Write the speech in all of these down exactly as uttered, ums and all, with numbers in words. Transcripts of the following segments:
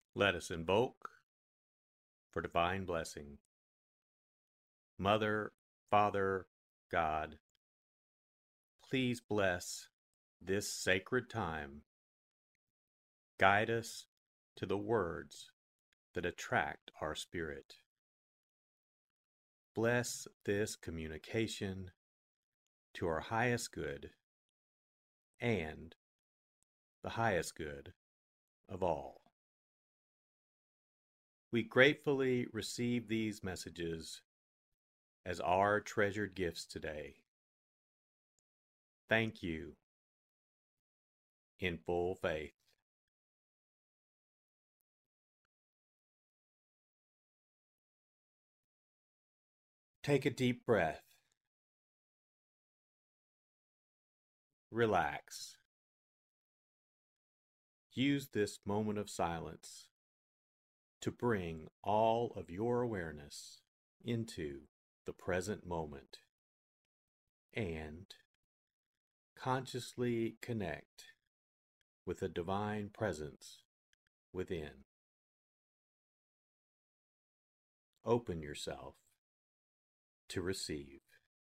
Let us invoke for divine blessing. Mother, Father, God, please bless this sacred time. Guide us to the words that attract our spirit. Bless this communication to our highest good and the highest good of all. We gratefully receive these messages as our treasured gifts today. Thank you in full faith. Take a deep breath. Relax. Use this moment of silence to bring all of your awareness into the present moment and consciously connect with the divine presence within. Open yourself to receive.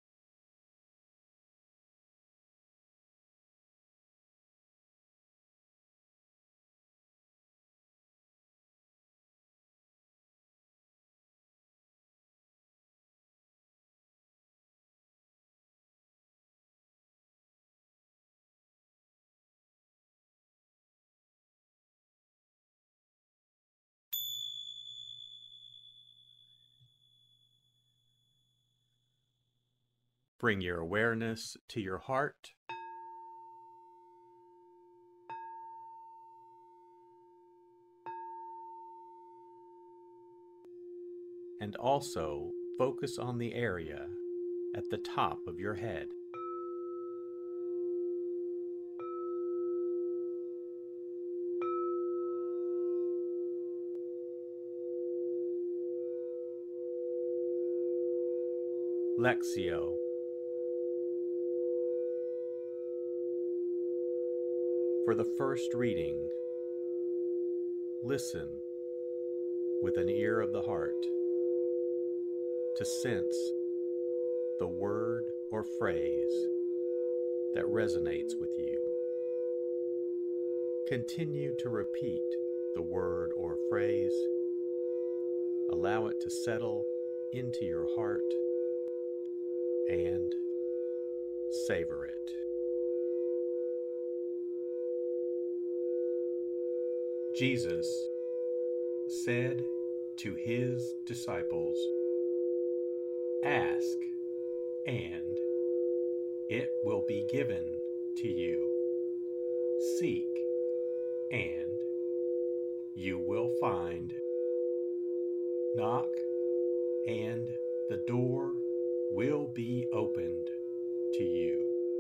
Bring your awareness to your heart. And also focus on the area at the top of your head. Lectio. For the first reading, listen with an ear of the heart to sense the word or phrase that resonates with you. Continue to repeat the word or phrase. Allow it to settle into your heart and savor it. Jesus said to his disciples, "Ask, and it will be given to you. Seek, and you will find. Knock, and the door will be opened to you.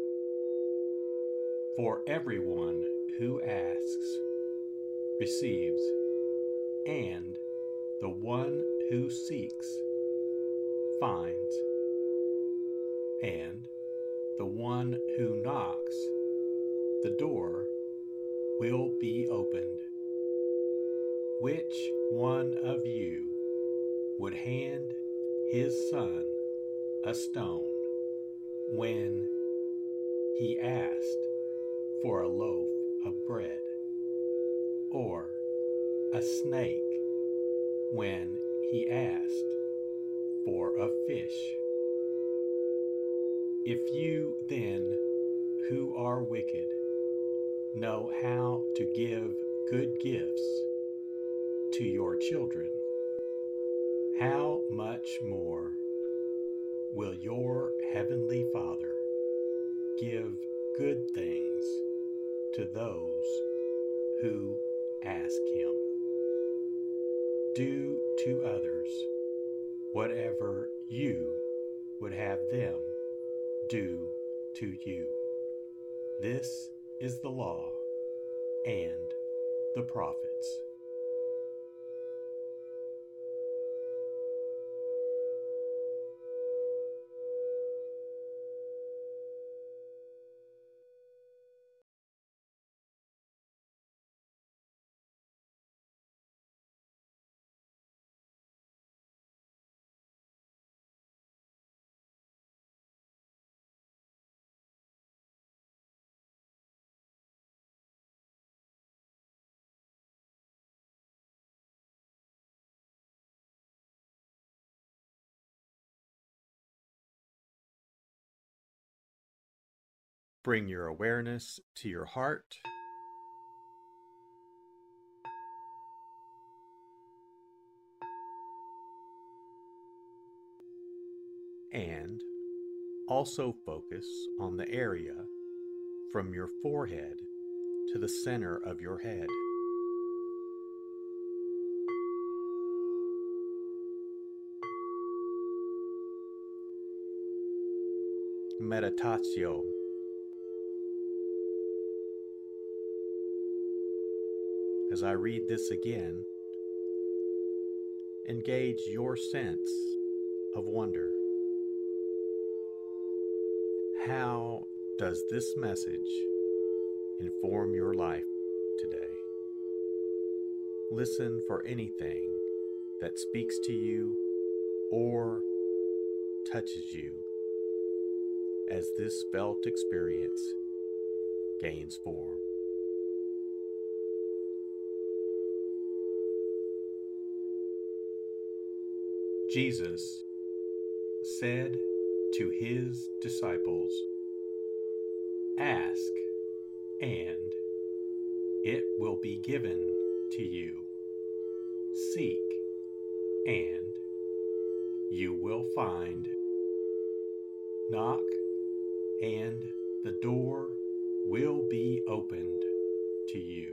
For everyone who asks receives, and the one who seeks finds, and the one who knocks, the door will be opened. Which one of you would hand his son a stone when he asked for a loaf of bread, or a snake when he asked for a fish? If you then, who are wicked, know how to give good gifts to your children, how much more will your heavenly Father give good things to those who ask him? Do to others whatever you would have them do to you. This is the law and the prophets." Bring your awareness to your heart. And also focus on the area from your forehead to the center of your head. Meditatio. As I read this again, engage your sense of wonder. How does this message inform your life today? Listen for anything that speaks to you or touches you as this felt experience gains form. Jesus said to his disciples, "Ask, and it will be given to you. Seek, and you will find. Knock, and the door will be opened to you.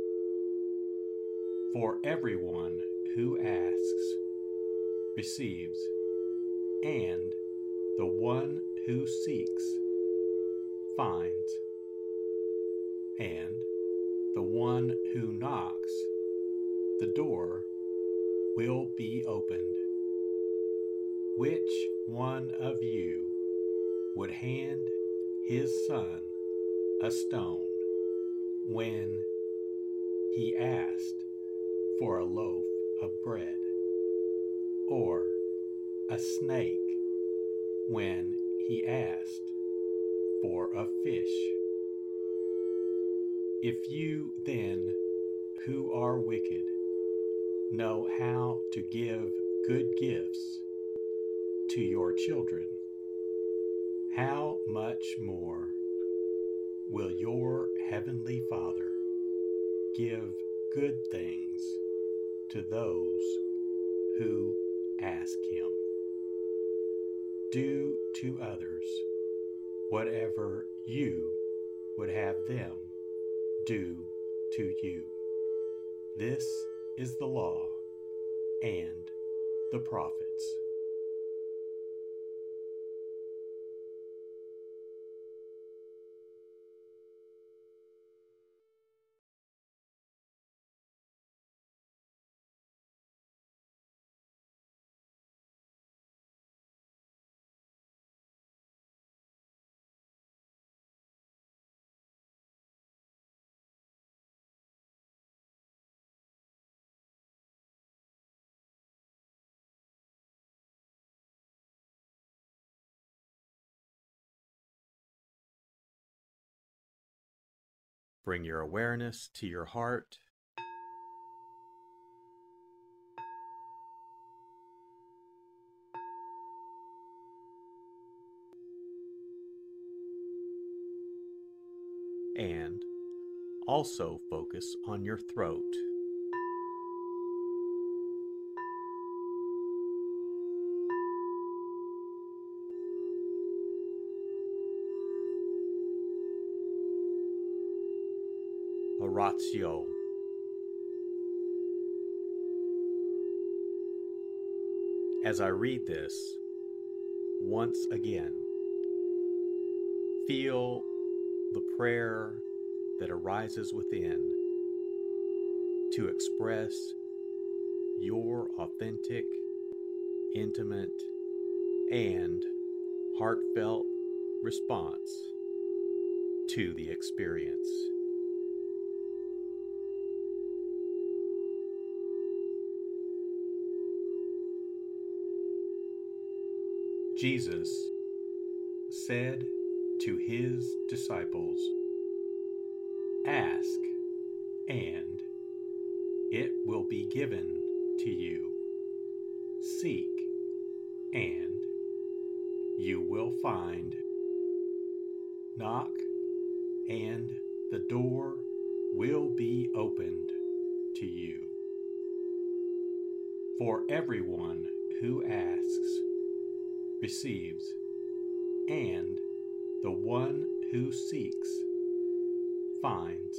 For everyone who asks receives, and the one who seeks finds, and the one who knocks, the door will be opened. Which one of you would hand his son a stone when he asked for a loaf of bread, or a snake when he asked for a fish? If you then, who are wicked, know how to give good gifts to your children, how much more will your heavenly Father give good things to those who ask him? Do to others whatever you would have them do to you. This is the law and the prophets." Bring your awareness to your heart. And also focus on your throat. Oratio. As I read this, once again, feel the prayer that arises within to express your authentic, intimate, and heartfelt response to the experience. Jesus said to his disciples, "Ask, and it will be given to you. Seek, and you will find. Knock, and the door will be opened to you. For everyone who asks receives, and the one who seeks finds,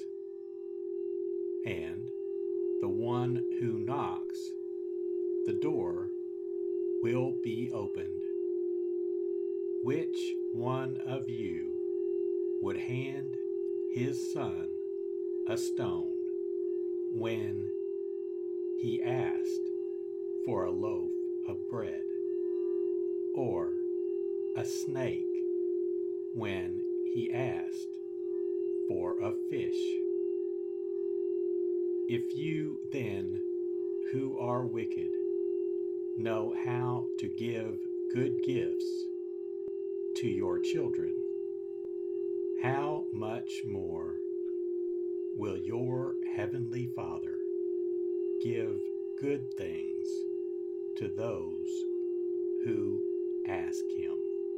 and the one who knocks, the door will be opened. Which one of you would hand his son a stone when he asked for a loaf of bread, or a snake when he asked for a fish? If you then, who are wicked, know how to give good gifts to your children, how much more will your heavenly Father give good things to those who ask him?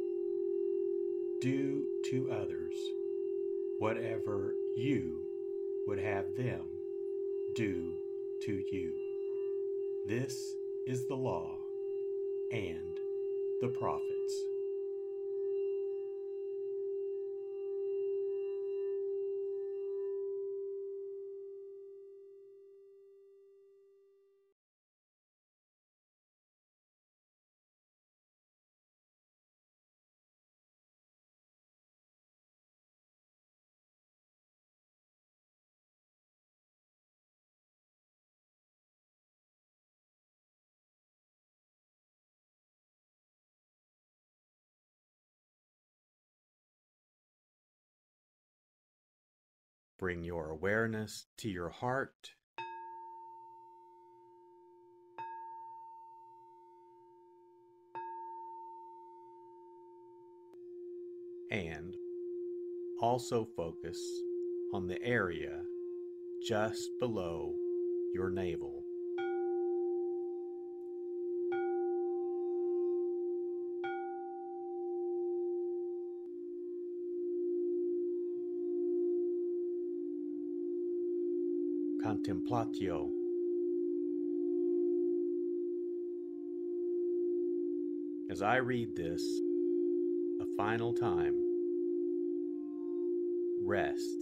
Do to others whatever you would have them do to you. This is the law and the prophets. Bring your awareness to your heart. And also focus on the area just below your navel. Contemplatio. As I read this a final time, rest.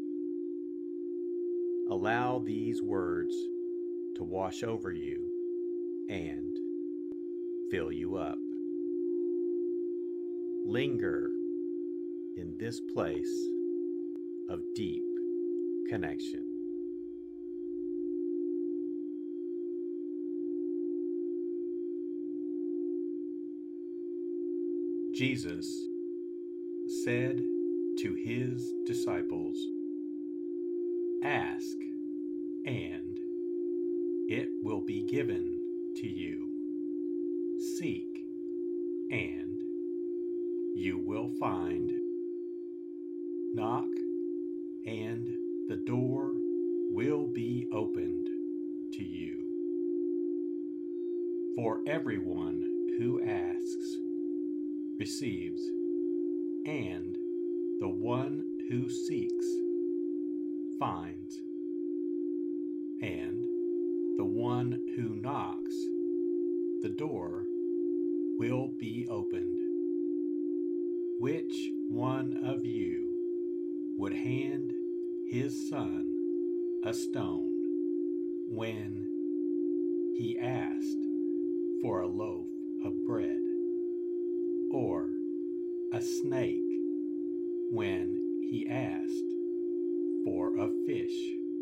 Allow these words to wash over you and fill you up. Linger in this place of deep connection. Jesus said to his disciples, "Ask, and it will be given to you. Seek, and you will find. Knock, and the door will be opened to you. For everyone who asks receives, and the one who seeks finds, and the one who knocks, the door will be opened. Which one of you would hand his son a stone when he asked for a loaf of bread, or a snake when he asked for a fish?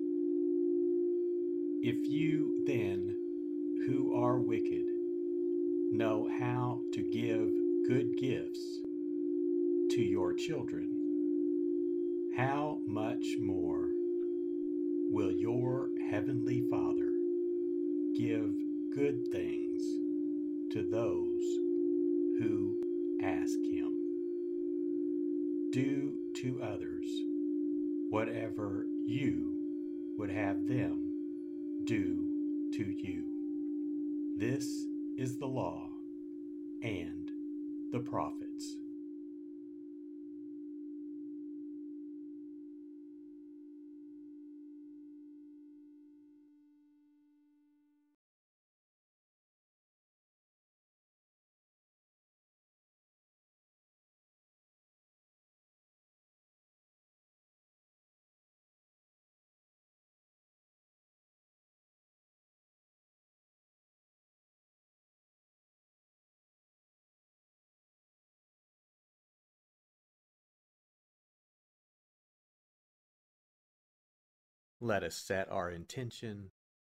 If you then, who are wicked, know how to give good gifts to your children, how much more will your heavenly Father give good things to those who ask him? Do to others whatever you would have them do to you. This is the law and the prophets. Let us set our intention,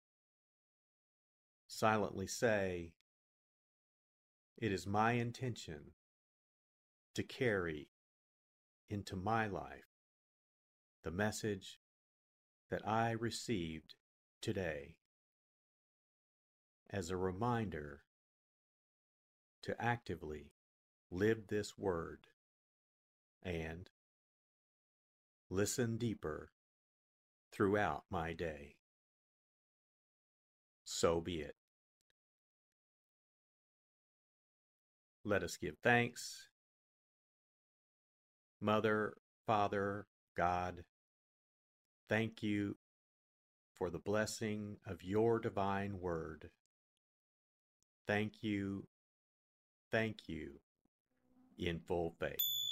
silently say, "It is my intention to carry into my life the message that I received today as a reminder to actively live this word and listen deeper throughout my day." So be it. Let us give thanks. Mother, Father, God, thank you for the blessing of your divine word. Thank you, thank you, in full faith.